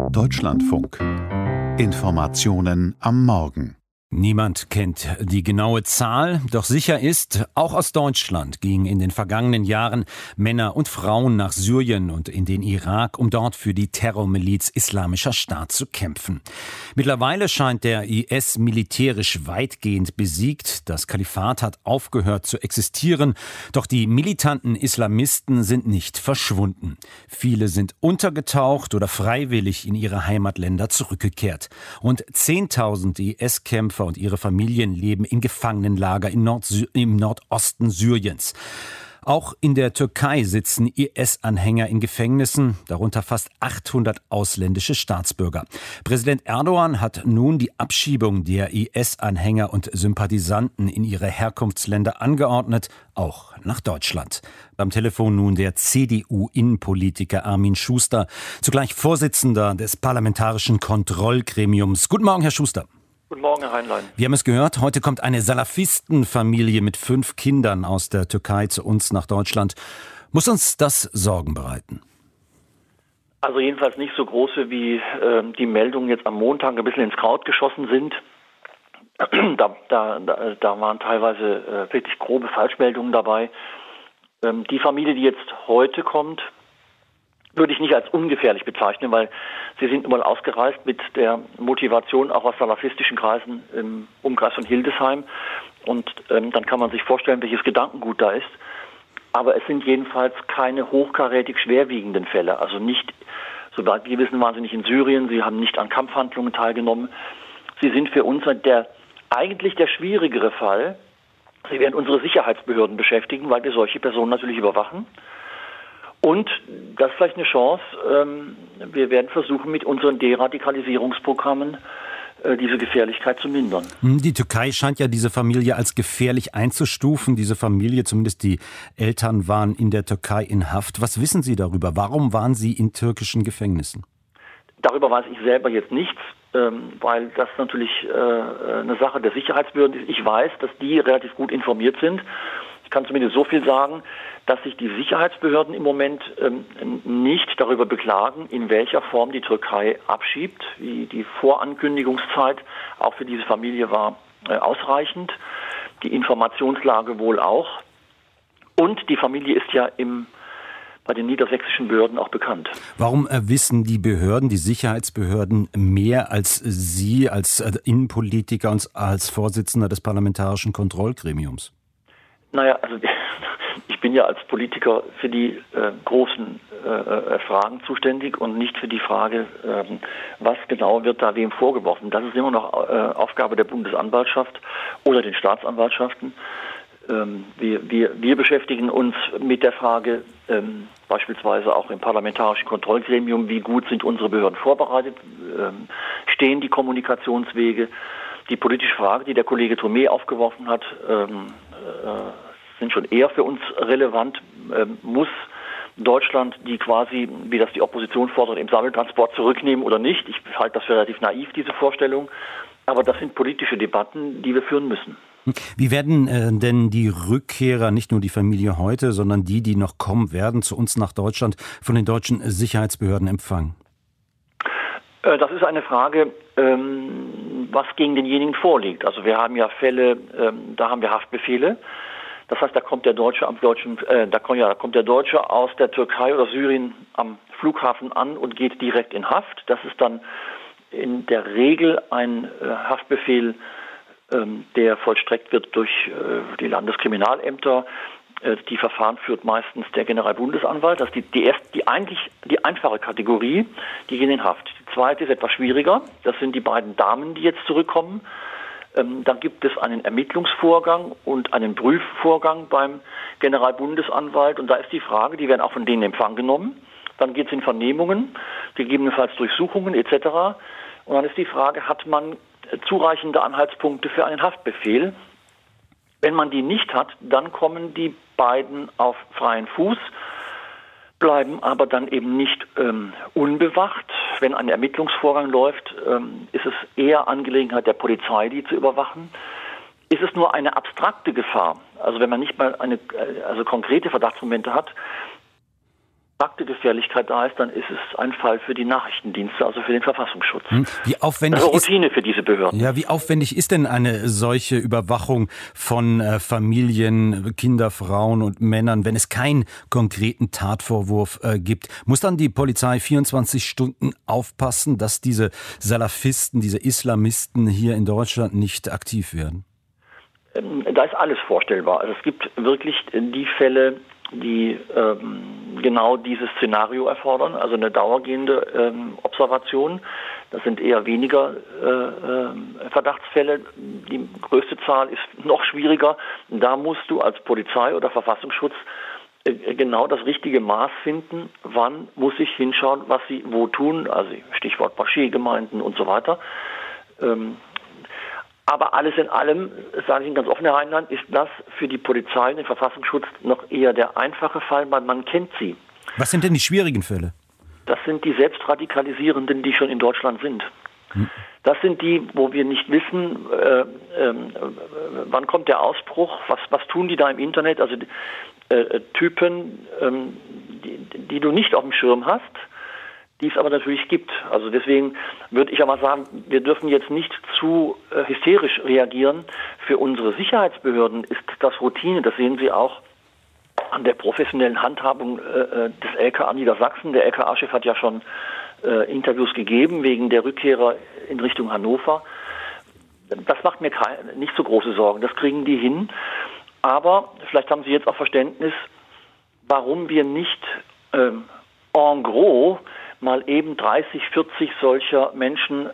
Deutschlandfunk. Informationen am Morgen. Niemand kennt die genaue Zahl, doch sicher ist, auch aus Deutschland gingen in den vergangenen Jahren Männer und Frauen nach Syrien und in den Irak, um dort für die Terrormiliz Islamischer Staat zu kämpfen. Mittlerweile scheint der IS militärisch weitgehend besiegt. Das Kalifat hat aufgehört zu existieren, doch die militanten Islamisten sind nicht verschwunden. Viele sind untergetaucht oder freiwillig in ihre Heimatländer zurückgekehrt. Rund 10.000 IS-Kämpfer und ihre Familien leben in Gefangenenlager im Nordosten Syriens. Auch in der Türkei sitzen IS-Anhänger in Gefängnissen, darunter fast 800 ausländische Staatsbürger. Präsident Erdogan hat nun die Abschiebung der IS-Anhänger und Sympathisanten in ihre Herkunftsländer angeordnet, auch nach Deutschland. Beim Telefon nun der CDU-Innenpolitiker Armin Schuster, zugleich Vorsitzender des Parlamentarischen Kontrollgremiums. Guten Morgen, Herr Schuster. Guten Morgen, Herr Heinlein. Wir haben es gehört, heute kommt eine Salafistenfamilie mit 5 Kindern aus der Türkei zu uns nach Deutschland. Muss uns das Sorgen bereiten? Also jedenfalls nicht so große, wie die Meldungen jetzt am Montag ein bisschen ins Kraut geschossen sind. Da waren teilweise wirklich grobe Falschmeldungen dabei. Die Familie, die jetzt heute kommt, würde ich nicht als ungefährlich bezeichnen, weil sie sind nun mal ausgereist mit der Motivation auch aus salafistischen Kreisen im Umkreis von Hildesheim. Und dann kann man sich vorstellen, welches Gedankengut da ist. Aber es sind jedenfalls keine hochkarätig schwerwiegenden Fälle. Also nicht, soweit wir wissen, waren sie nicht in Syrien, sie haben nicht an Kampfhandlungen teilgenommen. Sie sind für uns eigentlich der schwierigere Fall. Sie werden unsere Sicherheitsbehörden beschäftigen, weil wir solche Personen natürlich überwachen. Und das ist vielleicht eine Chance. Wir werden versuchen, mit unseren Deradikalisierungsprogrammen diese Gefährlichkeit zu mindern. Die Türkei scheint ja diese Familie als gefährlich einzustufen. Diese Familie, zumindest die Eltern, waren in der Türkei in Haft. Was wissen Sie darüber? Warum waren sie in türkischen Gefängnissen? Darüber weiß ich selber jetzt nichts, weil das natürlich eine Sache der Sicherheitsbehörden ist. Ich weiß, dass die relativ gut informiert sind. Ich kann zumindest so viel sagen, dass sich die Sicherheitsbehörden im Moment nicht darüber beklagen, in welcher Form die Türkei abschiebt. Die Vorankündigungszeit auch für diese Familie war ausreichend, die Informationslage wohl auch. Und die Familie ist ja bei den niedersächsischen Behörden auch bekannt. Warum wissen die Behörden, die Sicherheitsbehörden, mehr als Sie als Innenpolitiker und als Vorsitzender des Parlamentarischen Kontrollgremiums? Naja, also ich bin ja als Politiker für die großen Fragen zuständig und nicht für die Frage, was genau wird da wem vorgeworfen. Das ist immer noch Aufgabe der Bundesanwaltschaft oder den Staatsanwaltschaften. Wir beschäftigen uns mit der Frage, beispielsweise auch im Parlamentarischen Kontrollgremium, wie gut sind unsere Behörden vorbereitet, stehen die Kommunikationswege. Die politische Frage, die der Kollege Thomé aufgeworfen hat, sind schon eher für uns relevant. Muss Deutschland die quasi, wie das die Opposition fordert, im Sammeltransport zurücknehmen oder nicht? Ich halte das für relativ naiv, diese Vorstellung. Aber das sind politische Debatten, die wir führen müssen. Wie werden denn die Rückkehrer, nicht nur die Familie heute, sondern die noch kommen werden, zu uns nach Deutschland, von den deutschen Sicherheitsbehörden empfangen? Das ist eine Frage, was gegen denjenigen vorliegt. Also wir haben ja Fälle, da haben wir Haftbefehle. Das heißt, da kommt der Deutsche aus der Türkei oder Syrien am Flughafen an und geht direkt in Haft. Das ist dann in der Regel ein Haftbefehl, der vollstreckt wird durch die Landeskriminalämter. Die Verfahren führt meistens der Generalbundesanwalt. Das ist die einfache Kategorie, die gehen in Haft. Die zweite ist etwas schwieriger. Das sind die beiden Damen, die jetzt zurückkommen. Dann gibt es einen Ermittlungsvorgang und einen Prüfvorgang beim Generalbundesanwalt. Und da ist die Frage, die werden auch von denen in Empfang genommen. Dann geht es in Vernehmungen, gegebenenfalls Durchsuchungen etc. Und dann ist die Frage, hat man zureichende Anhaltspunkte für einen Haftbefehl? Wenn man die nicht hat, dann kommen die beiden auf freien Fuß, bleiben aber dann eben nicht unbewacht. Wenn ein Ermittlungsvorgang läuft, ist es eher Angelegenheit der Polizei, die zu überwachen. Ist es nur eine abstrakte Gefahr, also wenn man nicht mal konkrete Verdachtsmomente hat, Gefährlichkeit da ist, dann ist es ein Fall für die Nachrichtendienste, also für den Verfassungsschutz. Wie aufwendig also Routine für diese Behörden. Ja, wie aufwendig ist denn eine solche Überwachung von Familien, Kinder, Frauen und Männern, wenn es keinen konkreten Tatvorwurf gibt? Muss dann die Polizei 24 Stunden aufpassen, dass diese Salafisten, diese Islamisten hier in Deutschland nicht aktiv werden? Da ist alles vorstellbar. Also es gibt wirklich die Fälle, die genau dieses Szenario erfordern, also eine dauergehende Observation. Das sind eher weniger Verdachtsfälle. Die größte Zahl ist noch schwieriger. Da musst du als Polizei oder Verfassungsschutz genau das richtige Maß finden. Wann muss ich hinschauen, was sie wo tun? Also Stichwort Moscheegemeinden und so weiter. Aber alles in allem, sage ich Ihnen ganz offen, Herr Heinlein, ist das für die Polizei und den Verfassungsschutz noch eher der einfache Fall, weil man kennt sie. Was sind denn die schwierigen Fälle? Das sind die Selbstradikalisierenden, die schon in Deutschland sind. Das sind die, wo wir nicht wissen, wann kommt der Ausbruch, was tun die da im Internet, also Typen, die du nicht auf dem Schirm hast, die es aber natürlich gibt. Also deswegen würde ich aber sagen, wir dürfen jetzt nicht zu hysterisch reagieren. Für unsere Sicherheitsbehörden ist das Routine, das sehen Sie auch an der professionellen Handhabung des LKA Niedersachsen. Der LKA-Chef hat ja schon Interviews gegeben wegen der Rückkehrer in Richtung Hannover. Das macht mir nicht so große Sorgen, das kriegen die hin. Aber vielleicht haben Sie jetzt auch Verständnis, warum wir nicht en gros mal eben 30, 40 solcher Menschen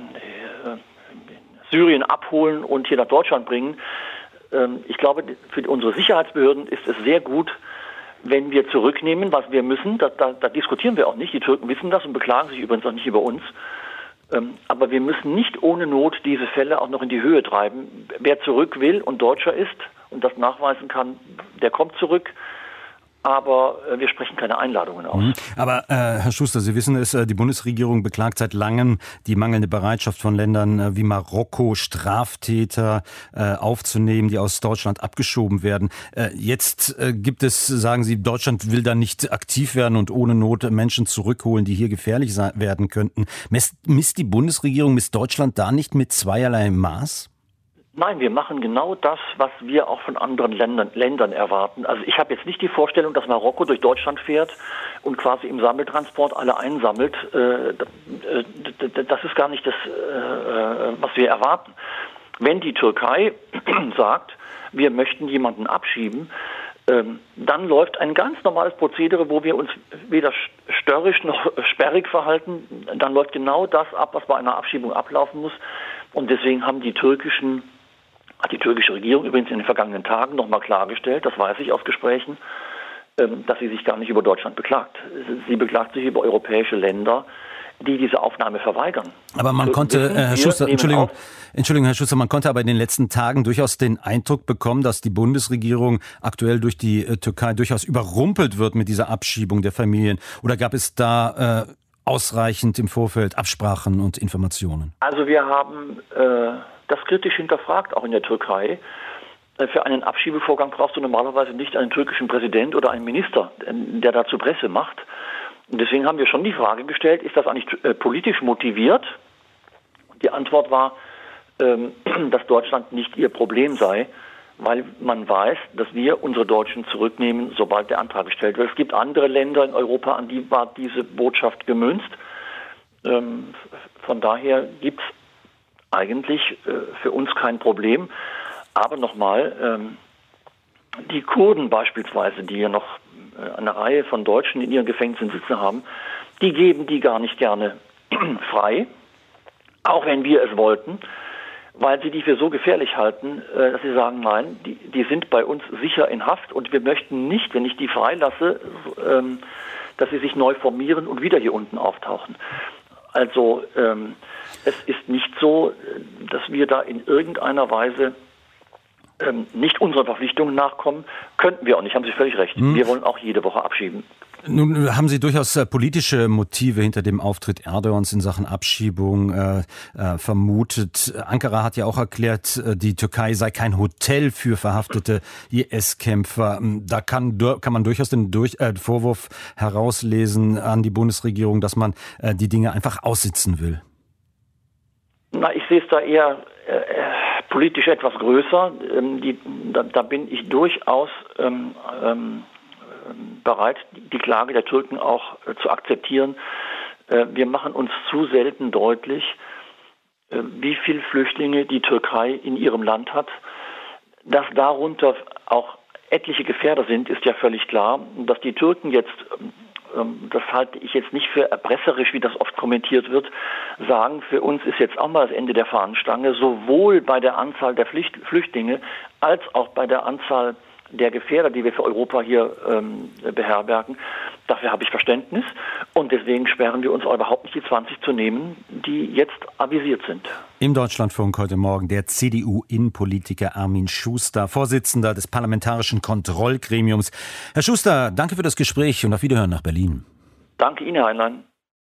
Syrien abholen und hier nach Deutschland bringen. Ich glaube, für unsere Sicherheitsbehörden ist es sehr gut, wenn wir zurücknehmen, was wir müssen. Da diskutieren wir auch nicht. Die Türken wissen das und beklagen sich übrigens auch nicht über uns. Aber wir müssen nicht ohne Not diese Fälle auch noch in die Höhe treiben. Wer zurück will und Deutscher ist und das nachweisen kann, der kommt zurück. Aber wir sprechen keine Einladungen aus. Aber Herr Schuster, Sie wissen es, die Bundesregierung beklagt seit langem die mangelnde Bereitschaft von Ländern wie Marokko, Straftäter aufzunehmen, die aus Deutschland abgeschoben werden. Jetzt gibt es, sagen Sie, Deutschland will da nicht aktiv werden und ohne Not Menschen zurückholen, die hier gefährlich werden könnten. Misst die Bundesregierung, misst Deutschland da nicht mit zweierlei Maß? Nein, wir machen genau das, was wir auch von anderen Ländern erwarten. Also ich habe jetzt nicht die Vorstellung, dass Marokko durch Deutschland fährt und quasi im Sammeltransport alle einsammelt. Das ist gar nicht das, was wir erwarten. Wenn die Türkei sagt, wir möchten jemanden abschieben, dann läuft ein ganz normales Prozedere, wo wir uns weder störrisch noch sperrig verhalten. Dann läuft genau das ab, was bei einer Abschiebung ablaufen muss. Und deswegen hat die türkische Regierung übrigens in den vergangenen Tagen nochmal klargestellt, das weiß ich aus Gesprächen, dass sie sich gar nicht über Deutschland beklagt. Sie beklagt sich über europäische Länder, die diese Aufnahme verweigern. Aber man konnte, Herr Schuster, Entschuldigung, Herr Schuster, man konnte aber in den letzten Tagen durchaus den Eindruck bekommen, dass die Bundesregierung aktuell durch die Türkei durchaus überrumpelt wird mit dieser Abschiebung der Familien. Oder gab es da ausreichend im Vorfeld Absprachen und Informationen? Also wir haben das kritisch hinterfragt, auch in der Türkei. Für einen Abschiebevorgang brauchst du normalerweise nicht einen türkischen Präsident oder einen Minister, der dazu Presse macht. Und deswegen haben wir schon die Frage gestellt, ist das eigentlich politisch motiviert? Die Antwort war, dass Deutschland nicht ihr Problem sei, weil man weiß, dass wir unsere Deutschen zurücknehmen, sobald der Antrag gestellt wird. Es gibt andere Länder in Europa, an die war diese Botschaft gemünzt. Von daher gibt es eigentlich für uns kein Problem. Aber nochmal, die Kurden beispielsweise, die ja noch eine Reihe von Deutschen in ihren Gefängnissen sitzen haben, die geben die gar nicht gerne frei, auch wenn wir es wollten, weil sie die für so gefährlich halten, dass sie sagen, nein, die sind bei uns sicher in Haft und wir möchten nicht, wenn ich die freilasse, dass sie sich neu formieren und wieder hier unten auftauchen. Also es ist nicht so, dass wir da in irgendeiner Weise nicht unseren Verpflichtungen nachkommen. Könnten wir auch nicht, haben Sie völlig recht. Wir wollen auch jede Woche abschieben. Nun haben Sie durchaus politische Motive hinter dem Auftritt Erdogans in Sachen Abschiebung vermutet. Ankara hat ja auch erklärt, die Türkei sei kein Hotel für verhaftete IS-Kämpfer. Da kann man durchaus den Vorwurf herauslesen an die Bundesregierung, dass man die Dinge einfach aussitzen will. Na, ich sehe es da eher politisch etwas größer. Da bin ich durchaus bereit, die Klage der Türken auch zu akzeptieren. Wir machen uns zu selten deutlich, wie viele Flüchtlinge die Türkei in ihrem Land hat. Dass darunter auch etliche Gefährder sind, ist ja völlig klar. Dass die Türken jetzt, das halte ich jetzt nicht für erpresserisch, wie das oft kommentiert wird, sagen, für uns ist jetzt auch mal das Ende der Fahnenstange, sowohl bei der Anzahl der Flüchtlinge als auch bei der Anzahl der Gefährder, die wir für Europa hier beherbergen. Dafür habe ich Verständnis und deswegen sperren wir uns auch überhaupt nicht, die 20 zu nehmen, die jetzt avisiert sind. Im Deutschlandfunk heute Morgen der CDU-Innenpolitiker Armin Schuster, Vorsitzender des Parlamentarischen Kontrollgremiums. Herr Schuster, danke für das Gespräch und auf Wiederhören nach Berlin. Danke Ihnen, Herr Heinlein.